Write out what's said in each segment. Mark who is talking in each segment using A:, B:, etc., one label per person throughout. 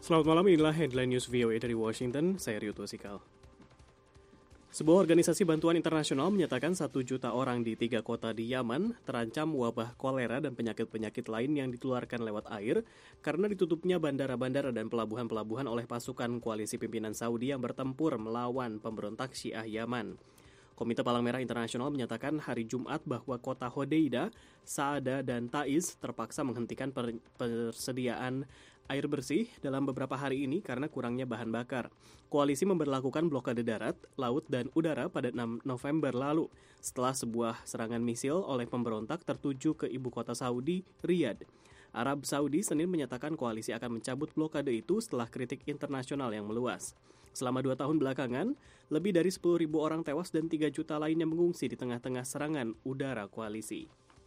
A: Selamat malam, inilah headline news VOA dari Washington, saya Ryuto Sikal. Sebuah organisasi bantuan internasional menyatakan 1 juta orang di 3 kota di Yaman terancam wabah kolera dan penyakit-penyakit lain yang ditularkan lewat air karena ditutupnya bandara-bandara dan pelabuhan-pelabuhan oleh pasukan koalisi pimpinan Saudi yang bertempur melawan pemberontak Syiah Yaman. Komite Palang Merah Internasional menyatakan hari Jumat bahwa kota Hodeida, Saada, dan Taiz terpaksa menghentikan persediaan air bersih dalam beberapa hari ini karena kurangnya bahan bakar. Koalisi memberlakukan blokade darat, laut, dan udara pada 6 November lalu setelah sebuah serangan misil oleh pemberontak tertuju ke ibu kota Saudi, Riyadh. Arab Saudi Senin menyatakan koalisi akan mencabut blokade itu setelah kritik internasional yang meluas. Selama 2 tahun belakangan, lebih dari 10.000 orang tewas dan 3 juta lainnya mengungsi di tengah-tengah serangan udara koalisi.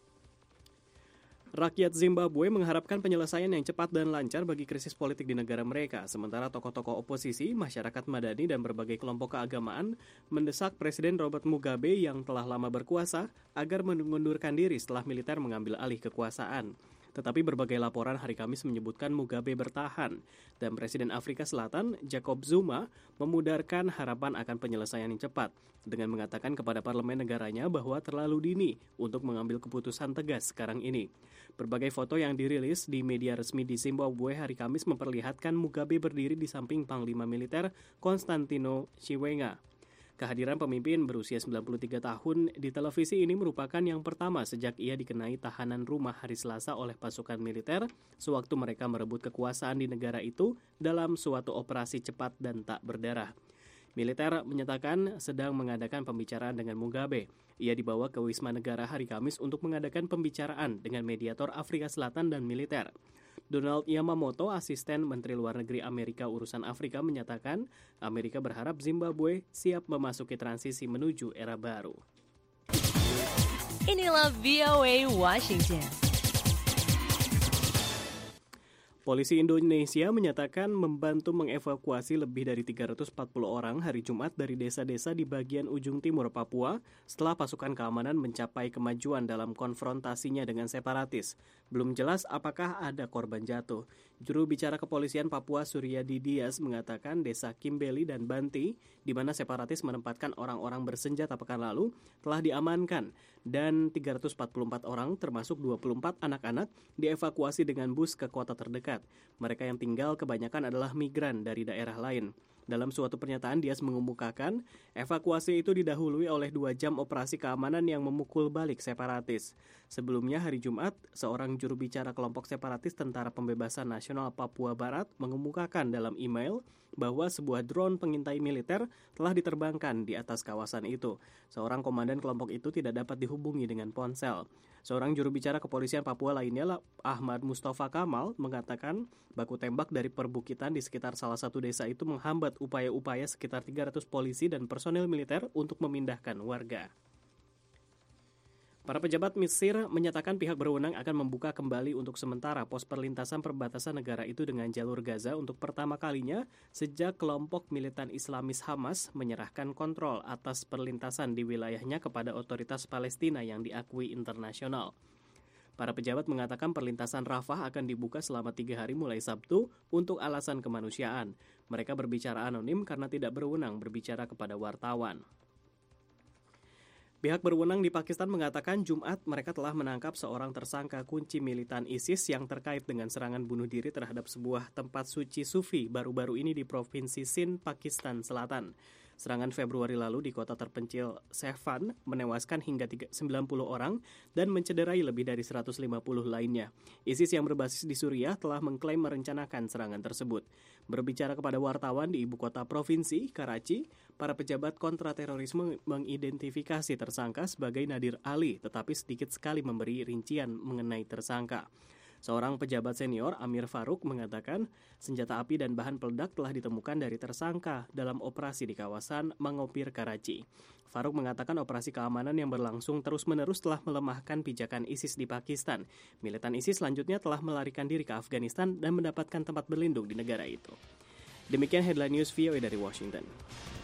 A: Rakyat Zimbabwe mengharapkan penyelesaian yang cepat dan lancar bagi krisis politik di negara mereka, sementara tokoh-tokoh oposisi, masyarakat madani, dan berbagai kelompok keagamaan mendesak Presiden Robert Mugabe yang telah lama berkuasa agar mengundurkan diri setelah militer mengambil alih kekuasaan. Tetapi berbagai laporan hari Kamis menyebutkan Mugabe bertahan, dan Presiden Afrika Selatan, Jacob Zuma, memudarkan harapan akan penyelesaian yang cepat, dengan mengatakan kepada parlemen negaranya bahwa terlalu dini untuk mengambil keputusan tegas sekarang ini. Berbagai foto yang dirilis di media resmi di Zimbabwe hari Kamis memperlihatkan Mugabe berdiri di samping Panglima Militer Constantino Chiwenga. Kehadiran pemimpin berusia 93 tahun di televisi ini merupakan yang pertama sejak ia dikenai tahanan rumah hari Selasa oleh pasukan militer sewaktu mereka merebut kekuasaan di negara itu dalam suatu operasi cepat dan tak berdarah. Militer menyatakan sedang mengadakan pembicaraan dengan Mugabe. Ia dibawa ke Wisma Negara hari Kamis untuk mengadakan pembicaraan dengan mediator Afrika Selatan dan militer. Donald Yamamoto, asisten Menteri Luar Negeri Amerika urusan Afrika, menyatakan Amerika berharap Zimbabwe siap memasuki transisi menuju era baru.
B: Inilah VOA Washington.
A: Polisi Indonesia menyatakan membantu mengevakuasi lebih dari 340 orang hari Jumat dari desa-desa di bagian ujung timur Papua setelah pasukan keamanan mencapai kemajuan dalam konfrontasinya dengan separatis. Belum jelas apakah ada korban jatuh. Juru bicara kepolisian Papua Suryadi Dias mengatakan desa Kimbeli dan Banti, di mana separatis menempatkan orang-orang bersenjata pekan lalu, telah diamankan dan 344 orang termasuk 24 anak-anak dievakuasi dengan bus ke kota terdekat. Mereka yang tinggal kebanyakan adalah migran dari daerah lain. Dalam suatu pernyataan, Dias mengemukakan evakuasi itu didahului oleh 2 jam operasi keamanan yang memukul balik separatis. Sebelumnya hari Jumat, seorang juru bicara kelompok separatis Tentara Pembebasan Nasional Papua Barat mengemukakan dalam email bahwa sebuah drone pengintai militer telah diterbangkan di atas kawasan itu. Seorang komandan kelompok itu tidak dapat dihubungi dengan ponsel. Seorang juru bicara kepolisian Papua lainnya, Ahmad Mustafa Kamal, mengatakan baku tembak dari perbukitan di sekitar salah satu desa itu menghambat upaya-upaya sekitar 300 polisi dan personel militer untuk memindahkan warga. Para pejabat Mesir menyatakan pihak berwenang akan membuka kembali untuk sementara pos perlintasan perbatasan negara itu dengan jalur Gaza untuk pertama kalinya sejak kelompok militan Islamis Hamas menyerahkan kontrol atas perlintasan di wilayahnya kepada otoritas Palestina yang diakui internasional. Para pejabat mengatakan perlintasan Rafah akan dibuka selama 3 hari mulai Sabtu untuk alasan kemanusiaan. Mereka berbicara anonim karena tidak berwenang berbicara kepada wartawan. Pihak berwenang di Pakistan mengatakan Jumat mereka telah menangkap seorang tersangka kunci militan ISIS yang terkait dengan serangan bunuh diri terhadap sebuah tempat suci Sufi baru-baru ini di Provinsi Sindh, Pakistan Selatan. Serangan Februari lalu di kota terpencil Sehvan menewaskan hingga 90 orang dan mencederai lebih dari 150 lainnya. ISIS yang berbasis di Suriah telah mengklaim merencanakan serangan tersebut. Berbicara kepada wartawan di ibu kota provinsi, Karachi, para pejabat kontraterorisme mengidentifikasi tersangka sebagai Nadir Ali, tetapi sedikit sekali memberi rincian mengenai tersangka. Seorang pejabat senior, Amir Farouk, mengatakan senjata api dan bahan peledak telah ditemukan dari tersangka dalam operasi di kawasan Mangopir, Karachi. Farouk mengatakan operasi keamanan yang berlangsung terus-menerus telah melemahkan pijakan ISIS di Pakistan. Militan ISIS selanjutnya telah melarikan diri ke Afghanistan dan mendapatkan tempat berlindung di negara itu. Demikian headline news VOA dari Washington.